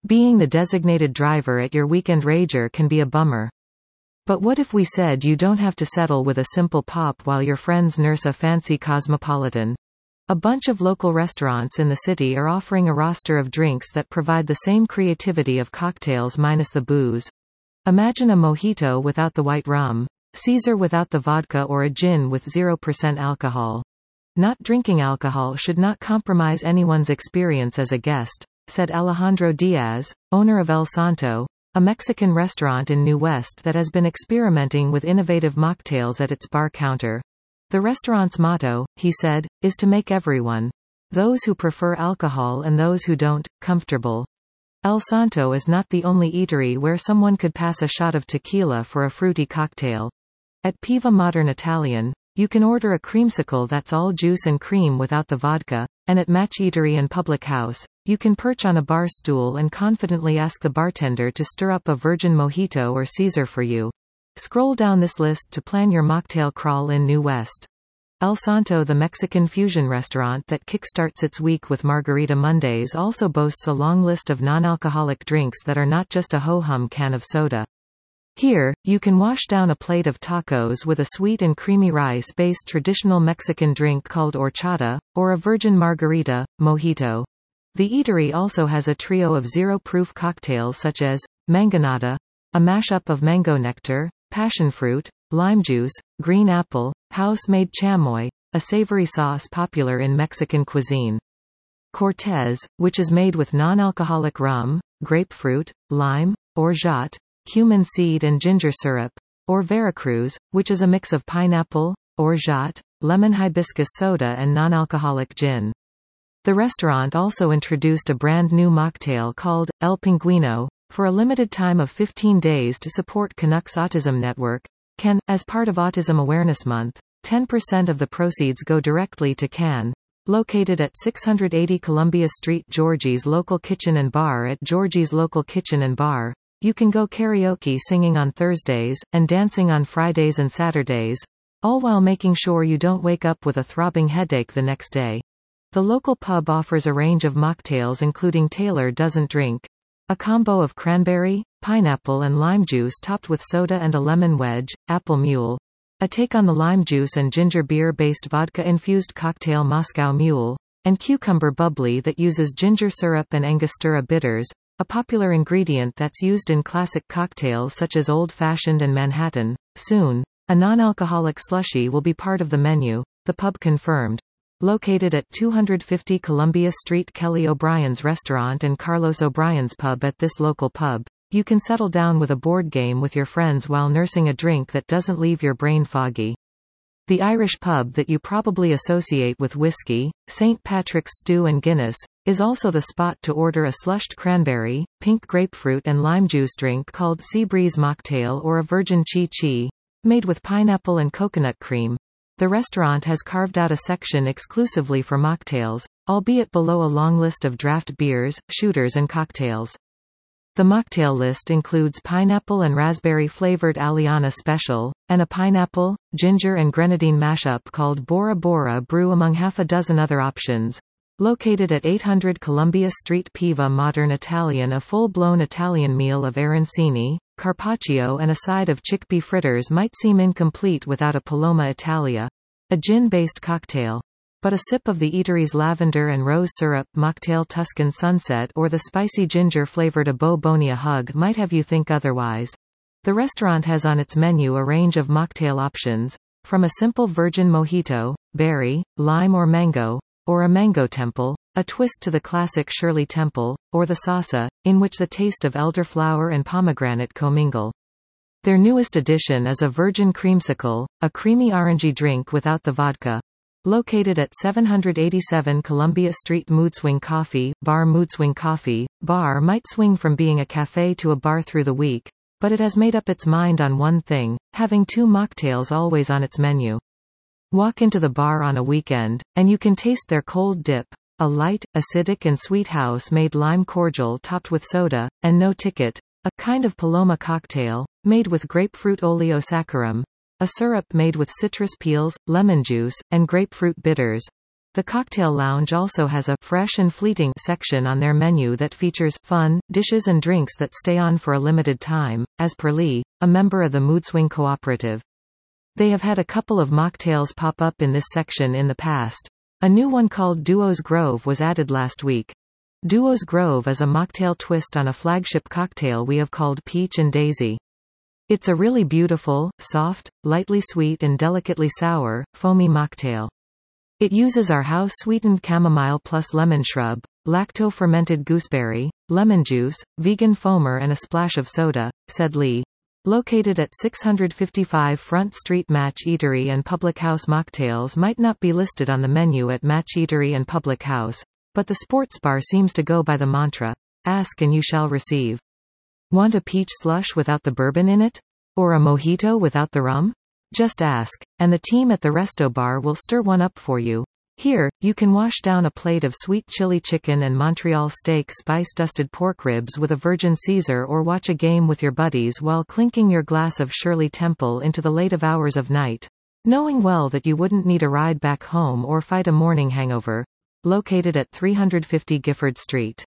Being the designated driver at your weekend rager can be a bummer. But what if we said you don't have to settle with a simple pop while your friends nurse a fancy cosmopolitan? A bunch of local restaurants in the city are offering a roster of drinks that provide the same creativity of cocktails minus the booze. Imagine a mojito without the white rum, Caesar without the vodka, or a gin with 0% alcohol. Not drinking alcohol should not compromise anyone's experience as a guest, said Alejandro Diaz, owner of El Santo, a Mexican restaurant in New West that has been experimenting with innovative mocktails at its bar counter. The restaurant's motto, he said, is to make everyone, those who prefer alcohol and those who don't, comfortable. El Santo is not the only eatery where someone could pass a shot of tequila for a fruity cocktail. At Piva Modern Italian, you can order a creamsicle that's all juice and cream without the vodka, and at Match Eatery and Public House, you can perch on a bar stool and confidently ask the bartender to stir up a virgin mojito or Caesar for you. Scroll down this list to plan your mocktail crawl in New West. El Santo, the Mexican fusion restaurant that kickstarts its week with Margarita Mondays, also boasts a long list of non-alcoholic drinks that are not just a ho-hum can of soda. Here, you can wash down a plate of tacos with a sweet and creamy rice-based traditional Mexican drink called horchata, or a virgin margarita, mojito. The eatery also has a trio of zero-proof cocktails such as mangonada, a mashup of mango nectar, passion fruit, lime juice, green apple, house-made chamoy, a savory sauce popular in Mexican cuisine. Cortez, which is made with non-alcoholic rum, grapefruit, lime, orgeat, cumin seed and ginger syrup, or Veracruz, which is a mix of pineapple, orgeat, lemon hibiscus soda and non-alcoholic gin. The restaurant also introduced a brand new mocktail called El Pingüino, for a limited time of 15 days to support Canucks Autism Network. As part of Autism Awareness Month, 10% of the proceeds go directly to CAN. Located at 680 Columbia Street. Georgie's Local Kitchen and Bar. At Georgie's Local Kitchen and Bar, you can go karaoke singing on Thursdays, and dancing on Fridays and Saturdays, all while making sure you don't wake up with a throbbing headache the next day. The local pub offers a range of mocktails including Taylor Doesn't Drink, a combo of cranberry, pineapple and lime juice topped with soda and a lemon wedge, Apple Mule, a take on the lime juice and ginger beer-based vodka-infused cocktail Moscow Mule, and cucumber bubbly that uses ginger syrup and Angostura bitters, a popular ingredient that's used in classic cocktails such as Old Fashioned and Manhattan. Soon, a non-alcoholic slushie will be part of the menu, the pub confirmed. Located at 250 Columbia Street. Kelly O'Brien's Restaurant and Carlos O'Brien's Pub. At this local pub, you can settle down with a board game with your friends while nursing a drink that doesn't leave your brain foggy. The Irish pub that you probably associate with whiskey, St. Patrick's Stew and Guinness, is also the spot to order a slushed cranberry, pink grapefruit and lime juice drink called Sea Breeze Mocktail, or a virgin chi-chi, made with pineapple and coconut cream. The restaurant has carved out a section exclusively for mocktails, albeit below a long list of draft beers, shooters and cocktails. The mocktail list includes pineapple and raspberry-flavored Aliana Special, and a pineapple, ginger and grenadine mashup called Bora Bora Brew, among half a dozen other options. Located at 800 Columbia Street. Piva Modern Italian. A full-blown Italian meal of arancini, carpaccio and a side of chickpea fritters might seem incomplete without a Paloma Italia, a gin-based cocktail. But a sip of the eatery's lavender and rose syrup mocktail Tuscan Sunset, or the spicy ginger-flavored Abo Bonia Hug might have you think otherwise. The restaurant has on its menu a range of mocktail options, from a simple virgin mojito, berry, lime or mango, or a mango temple, a twist to the classic Shirley Temple, or the salsa, in which the taste of elderflower and pomegranate commingle. Their newest addition is a virgin creamsicle, a creamy orangey drink without the vodka. Located at 787 Columbia Street. Moodswing Coffee Bar. Moodswing Coffee Bar might swing from being a cafe to a bar through the week, but it has made up its mind on one thing: having 2 mocktails always on its menu. Walk into the bar on a weekend, and you can taste their cold dip, a light, acidic and sweet house-made lime cordial topped with soda, and no ticket, a kind of Paloma cocktail, made with grapefruit oleosaccharum, a syrup made with citrus peels, lemon juice, and grapefruit bitters. The cocktail lounge also has a fresh and fleeting section on their menu that features fun dishes and drinks that stay on for a limited time, as per Lee, a member of the Moodswing Cooperative. They have had a couple of mocktails pop up in this section in the past. A new one called Duo's Grove was added last week. Duo's Grove is a mocktail twist on a flagship cocktail we have called Peach and Daisy. It's a really beautiful, soft, lightly sweet and delicately sour, foamy mocktail. It uses our house-sweetened chamomile plus lemon shrub, lacto-fermented gooseberry, lemon juice, vegan foamer and a splash of soda, said Lee. Located at 655 Front Street. Match Eatery and Public House mocktails might not be listed on the menu at Match Eatery and Public House, but the sports bar seems to go by the mantra, ask and you shall receive. Want a peach slush without the bourbon in it? Or a mojito without the rum? Just ask, and the team at the Resto Bar will stir one up for you. Here, you can wash down a plate of sweet chili chicken and Montreal steak spice-dusted pork ribs with a Virgin Caesar or watch a game with your buddies while clinking your glass of Shirley Temple into the late hours of night, knowing well that you wouldn't need a ride back home or fight a morning hangover. Located at 350 Gifford Street.